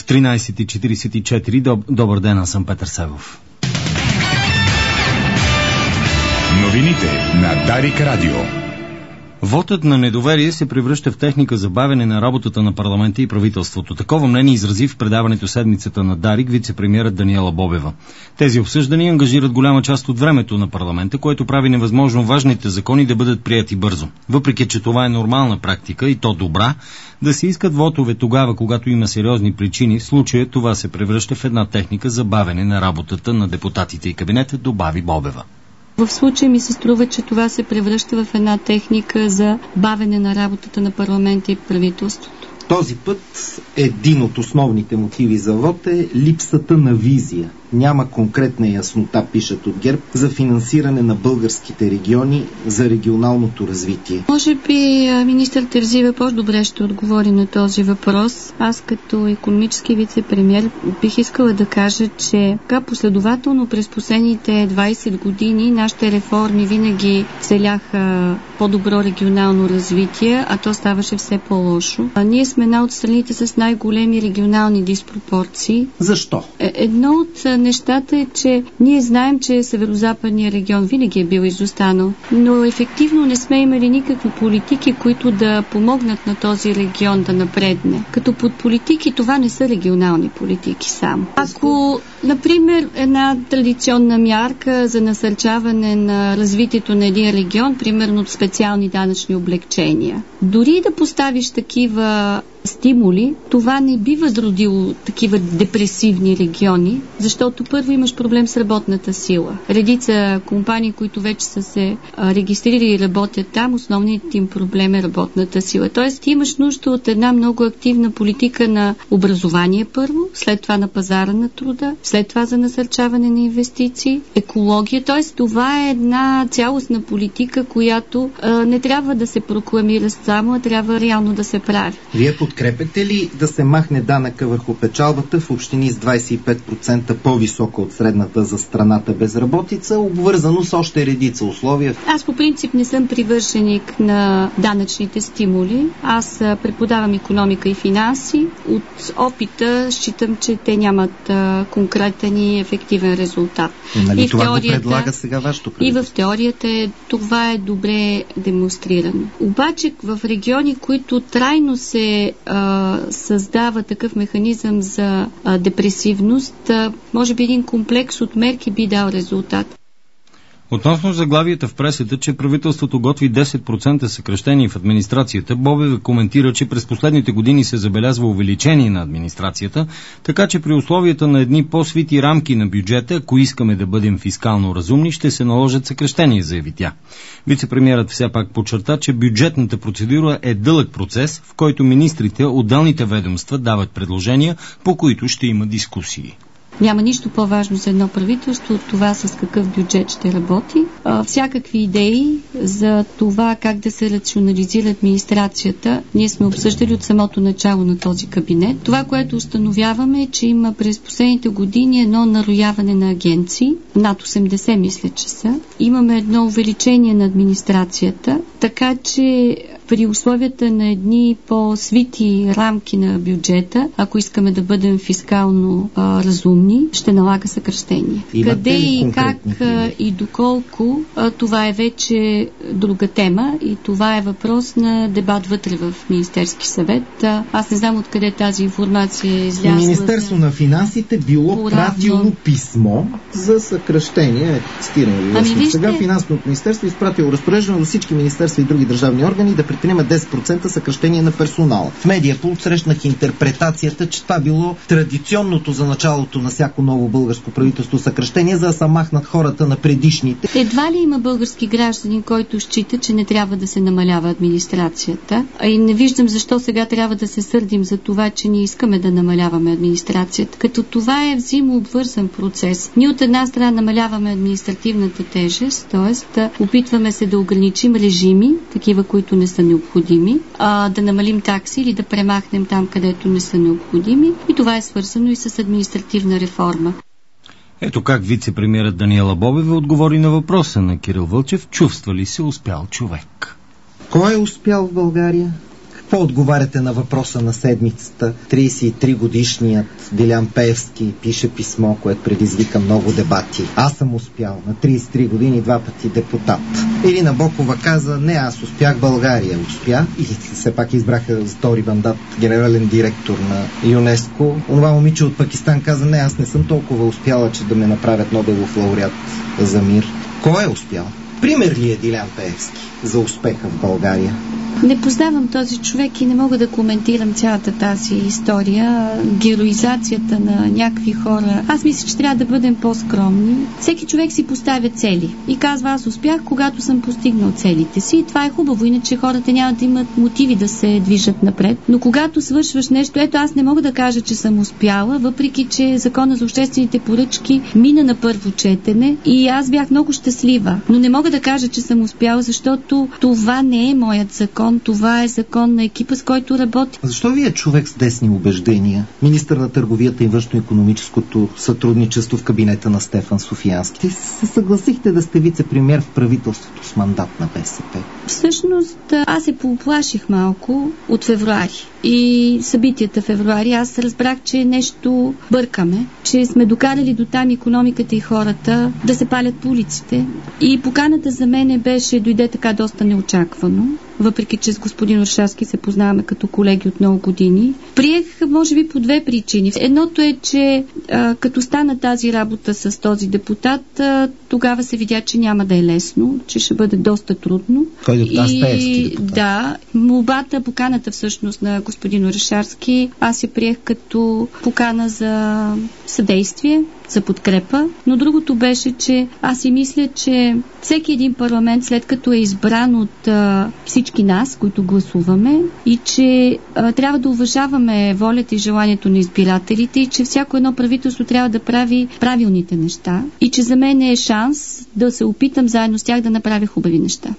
13:44. Добър ден, аз съм Петър Севов. Новините на Дарик Радио. Вотът на недоверие се превръща в техника за бавене на работата на парламента и правителството. Такова мнение изрази в предаването седмицата на Дарик вице-премиерът Даниела Бобева. Тези обсъждания ангажират голяма част от времето на парламента, което прави невъзможно важните закони да бъдат прияти бързо. Въпреки че това е нормална практика и то добра, да се искат вотове тогава, когато има сериозни причини, в случая това се превръща в една техника за бавене на работата на депутатите и кабинета, добави Бобева. В случая ми се струва, че това се превръща в една техника за бавене на работата на парламента и правителството. Този път един от основните мотиви за вод е липсата на визия. Няма конкретна яснота, пишат от ГЕРБ, за финансиране на българските региони, за регионалното развитие. Може би министър Терзиева по-добре ще отговори на този въпрос. Аз като икономически вице-премиер бих искала да кажа, че така последователно през последните 20 години нашите реформи винаги целяха по-добро регионално развитие, а то ставаше все по-лошо. Ние сме една от страните с най-големи регионални диспропорции. Защо? Едно от нещата е, че ние знаем, че северо-западният регион винаги е бил изостанал, но ефективно не сме имали никакви политики, които да помогнат на този регион да напредне. Като под политики това не са регионални политики само. Ако, например, една традиционна мярка за насърчаване на развитието на един регион, примерно от специални данъчни облекчения, дори да поставиш такива стимули, това не би възродило такива депресивни региони, защото първо имаш проблем с работната сила. Редица компании, които вече са се регистрирали и работят там, основният им проблем е работната сила. Тоест ти имаш нужда от една много активна политика на образование първо, след това на пазара на труда, след това за насърчаване на инвестиции, екология. Тоест това е една цялостна политика, която не трябва да се прокламира само, а трябва реално да се прави. Вие подкрепяте ли да се махне данъка върху печалбата в общини с 25% по-висока от средната за страната безработица, обвързано с още редица условия? Аз по принцип не съм привърженик на данъчните стимули. Аз преподавам икономика и финанси. От опита считам, че те нямат конкретен и ефективен резултат. Нали и това теорията, го предлага сега вашето правителство? И в теорията това е добре демонстрирано. Обаче в региони, които трайно се създава такъв механизъм за депресивност, може би един комплекс от мерки би дал резултат. Относно заглавията в пресата, че правителството готви 10% съкращение в администрацията, Бобева коментира, че през последните години се забелязва увеличение на администрацията, така че при условията на едни по-свити рамки на бюджета, ако искаме да бъдем фискално разумни, ще се наложат съкращения, заяви тя. Вицепремиерът все пак подчерта, че бюджетната процедура е дълъг процес, в който министрите, отделните ведомства дават предложения, по които ще има дискусии. Няма нищо по-важно за едно правителство от това с какъв бюджет ще работи. Всякакви идеи за това как да се рационализира администрацията ние сме обсъждали от самото начало на този кабинет. Това, което установяваме е, че има през последните години едно нарояване на агенции, над 80 мисля, че са. Имаме едно увеличение на администрацията, така че при условията на едни по-свити рамки на бюджета, ако искаме да бъдем фискално разумни, ще налага съкращение. Къде и как и доколко, това е вече друга тема и това е въпрос на дебат вътре в Министерски съвет. Аз не знам откъде тази информация е излязла. Министерство на финансите било пратило писмо за съкращение. Цитирам ви. Сега Финансовото министерство изпратило разпореждане до всички министерства и други държавни органи да предприемат 10% съкращение на персонала. В Медиапулт срещнах интерпретацията, че това било традиционното за началото на всяко ново българско правителство съкращение, за да се махнат хората на предишните. Едва ли има български гражданин, който счита, че не трябва да се намалява администрацията? И не виждам защо сега трябва да се сърдим за това, че ние искаме да намаляваме администрацията. Като това е взаимообвързан процес. Ние от една страна намаляваме административната тежест, т.е. опитваме се да ограничим режими, такива, които не са необходими, да намалим такси или да премахнем там, където не са необходими. И това е свързано и с административна реформа. Ето как вице-премиерът Даниела Бобева отговори на въпроса на Кирил Вълчев: чувства ли се успял човек? Кой е успял в България? Какво отговаряте на въпроса на седмицата? 33-годишният Делян Пеевски пише писмо, което предизвика много дебати. Аз съм успял на 33 години 2 пъти депутат. Ирина Бокова каза: не, аз успях, България успя. И все пак избраха за втори мандат генерален директор на ЮНЕСКО. Онова момиче от Пакистан каза: не, аз не съм толкова успяла, че да ме направят Нобелов лауреат за мир. Кой е успял? Пример ли е Делян Пеевски за успеха в България? Не познавам този човек и не мога да коментирам цялата тази история, героизацията на някакви хора. Аз мисля, че трябва да бъдем по-скромни. Всеки човек си поставя цели и казва: аз успях, когато съм постигнал целите си. И това е хубаво, иначе хората няма да имат мотиви да се движат напред. Но когато свършваш нещо, ето аз не мога да кажа, че съм успяла, въпреки че Закона за обществените поръчки мина на първо четене и аз бях много щастлива. Но не мога да кажа, че съм успяла, защото това не е моят закон. Това е закон на екипа, с който работи. Защо вие човек с десни убеждения, министър на търговията и външно-икономическото сътрудничество в кабинета на Стефан Софиянски, се съгласихте да сте вице-премиер в правителството с мандат на БСП? Всъщност, аз се поуплаших малко от февруари. И събитията в февруари аз разбрах, че нещо бъркаме, че сме докарали до там икономиката и хората да се палят по улиците. И поканата за мене дойде така доста неочаквано, въпреки че с господин Орешарски се познаваме като колеги от много години. Приех, може би, по две причини. Едното е, че като стана тази работа с този депутат, тогава се видя, че няма да е лесно, че ще бъде доста трудно. Кой депутат? Пеевски депутат? Да, молбата, поканата всъщност на господин Орешарски, аз я приех като покана за съдействие, за подкрепа, но другото беше, че аз си мисля, че всеки един парламент, след като е избран от всички нас, които гласуваме, и че трябва да уважаваме волята и желанието на избирателите, и че всяко едно правителство трябва да прави правилните неща, и че за мен е шанс да се опитам заедно с тях да направя хубави неща.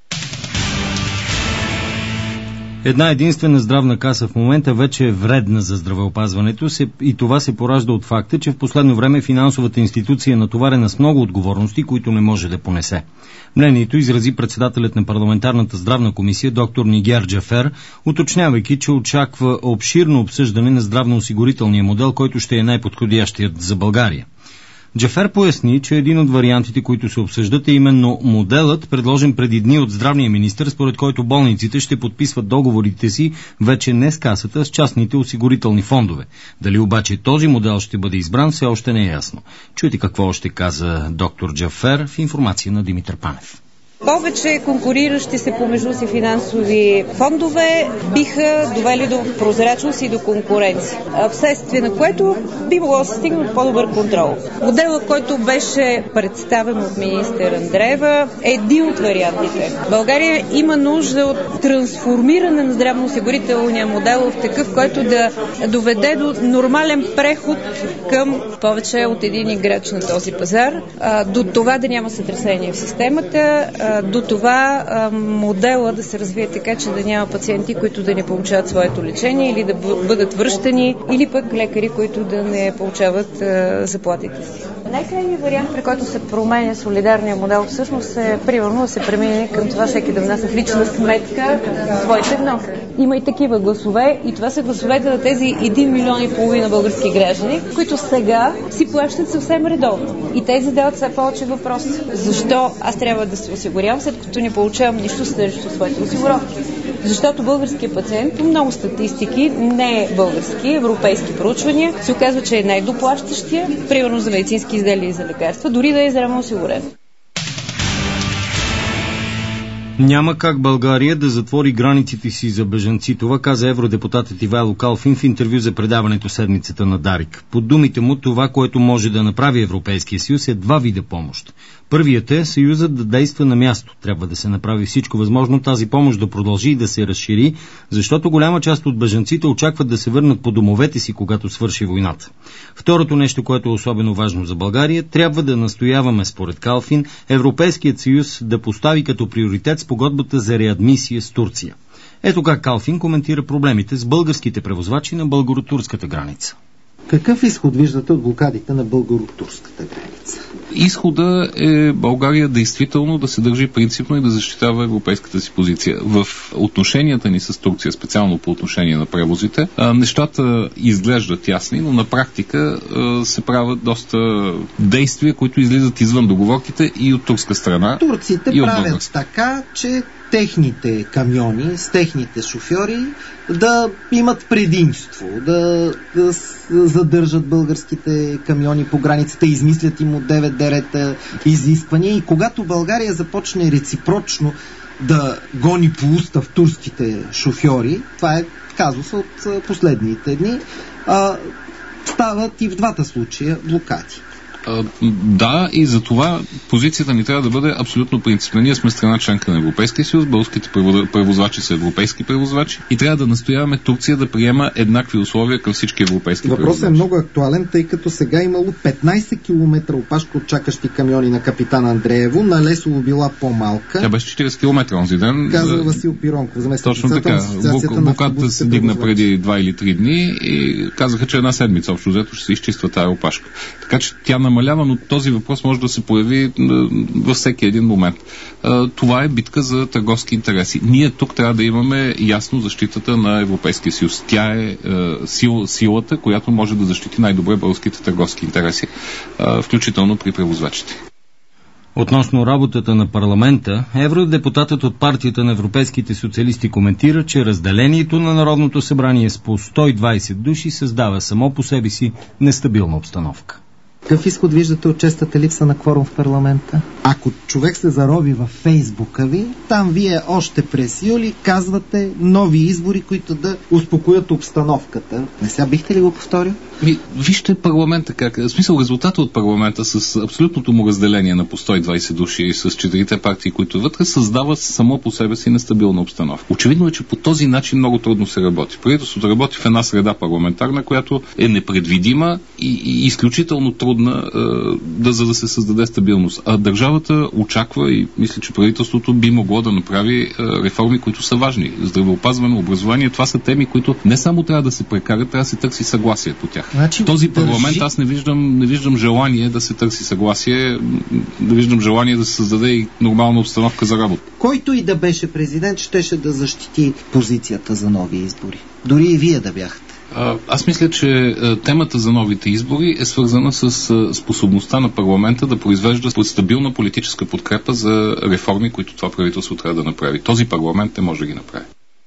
Една единствена здравна каса в момента вече е вредна за здравеопазването и това се поражда от факта, че в последно време финансовата институция е натоварена с много отговорности, които не може да понесе. Мнението изрази председателят на парламентарната здравна комисия доктор Нигяр Джафер, уточнявайки, че очаква обширно обсъждане на здравноосигурителния модел, който ще е най-подходящият за България. Джафер поясни, че един от вариантите, които се обсъждат, е именно моделът, предложен преди дни от здравния министър, според който болниците ще подписват договорите си вече не с касата, а с частните осигурителни фондове. Дали обаче този модел ще бъде избран, все още не е ясно. Чуйте какво още каза доктор Джафер в информация на Димитър Панев. Повече конкуриращи се помежду си финансови фондове биха довели до прозрачност и до конкуренция, вследствие на което би могло да се стигне до по-добър контрол. Моделът, който беше представен от министър Андреева, е един от вариантите. България има нужда от трансформиране на здравноосигурителния модел в такъв, който да доведе до нормален преход към повече от един играч на този пазар, до това да няма сътресение в системата, до това модела да се развие така, че да няма пациенти, които да не получават своето лечение или да бъдат връщани, или пък лекари, които да не получават заплатите си. Най-крайният вариант, при който се променя солидарния модел, всъщност е примерно да се премине към това всеки да внася в лична сметка своите вноски. Има и такива гласове, и това са гласовете на тези 1,5 милиона български граждани, които сега си плащат съвсем редовно. И те задават все повече въпроси. Защо аз трябва да се осигурявам, след като не получавам нищо срещу своите осигуровки? Защото българският пациент, по много статистики, не е български, европейски проучвания, се оказва, че е най-доплащащия, примерно за медицински изделия и за лекарства, дори да е здравно осигурен. Няма как България да затвори границите си за бежанци. Това каза евродепутатът Ивайло Калфин в интервю за предаването седмицата на Дарик. Под думите му, това, което може да направи Европейския съюз, е два вида помощ. Първият е съюзът да действа на място. Трябва да се направи всичко възможно тази помощ да продължи и да се разшири, защото голяма част от бежанците очакват да се върнат по домовете си, когато свърши войната. Второто нещо, което е особено важно за България, трябва да настояваме, според Калфин, Европейският съюз да постави като приоритет спогодбата за реадмисия с Турция. Ето как Калфин коментира проблемите с българските превозвачи на българо-турската граница. Какъв изход виждате от блокадите на българо-турската граница? Изхода е България действително да се държи принципно и да защитава европейската си позиция. В отношенията ни с Турция, специално по отношение на превозите, нещата изглеждат ясни, но на практика се правят доста действия, които излизат извън договорките и от турска страна. Турците правят така, че техните камиони с техните шофьори да имат предимство, да задържат българските камиони по границата, измислят им от 9 дерета изисквания и когато България започне реципрочно да гони по устав турските шофьори, това е казус от последните дни, стават и в двата случая блокади. Да, и за това позицията ни трябва да бъде абсолютно принципна. Ние сме страна членка на Европейския съюз, българските превозвачи са европейски превозвачи и трябва да настояваме Турция да приема еднакви условия към всички европейски превозвачи. Въпросът е много актуален, тъй като сега имало 15 км опашка от чакащи камиони на капитан Андреево, на Лесово била по-малка. Тя беше 40 км онзи ден. Казва Васил Пиронков, заместник председател на Асоциацията на Блокадата се дигна преди 2 или 3 дни и казаха, че една седмица общо взето ще се изчиства тая опашка. Така че тя намалява, но този въпрос може да се появи във всеки един момент. Това е битка за търговски интереси. Ние тук трябва да имаме ясно защитата на Европейския съюз. Тя е силата, която може да защити най-добре българските търговски интереси, включително при превозвачите. Относно работата на парламента, евродепутатът от партията на европейските социалисти коментира, че разделението на Народното събрание с по 120 души създава само по себе си нестабилна обстановка. Какъв изход виждате от честата липса на кворум в парламента? Ако човек се зароби във Фейсбука ви, там вие още през юли казвате нови избори, които да успокоят обстановката. Не сега бихте ли го повторил? Вижте парламента как. В смисъл, резултата от парламента с абсолютното му разделение на по 120 души и с 4 партии, които вътре, създава само по себе си нестабилна обстановка. Очевидно е, че по този начин много трудно се работи. Правителството работи в една среда парламентарна, която е непредвидима и изключително трудна, за да се създаде стабилност. А държавата очаква и мисля, че правителството би могло да направи реформи, които са важни. Здравеопазване, образование, това са теми, които не само трябва да се прекарат, трябва да се търси съгласие по тях. Значи, този парламент аз не виждам желание да се търси съгласие, не виждам желание да се създаде и нормална обстановка за работа. Който и да беше президент, щеше да защити позицията за нови избори. Дори и вие да бяхте. Аз мисля, че темата за новите избори е свързана с способността на парламента да произвежда стабилна политическа подкрепа за реформи, които това правителство трябва да направи. Този парламент не може да ги направи.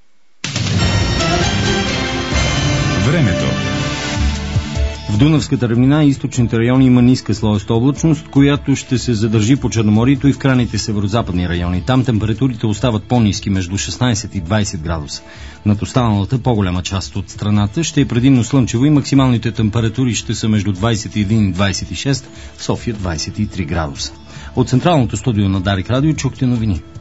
Времето. В Дунавската равнина и източните райони има ниска слоеста облачност, която ще се задържи по Черноморието и в крайните северозападни райони. Там температурите остават по-ниски, между 16 и 20 градуса. Над останалата по-голяма част от страната ще е предимно слънчево и максималните температури ще са между 21 и 26, в София 23 градуса. От централното студио на Дарик Радио чухте новини.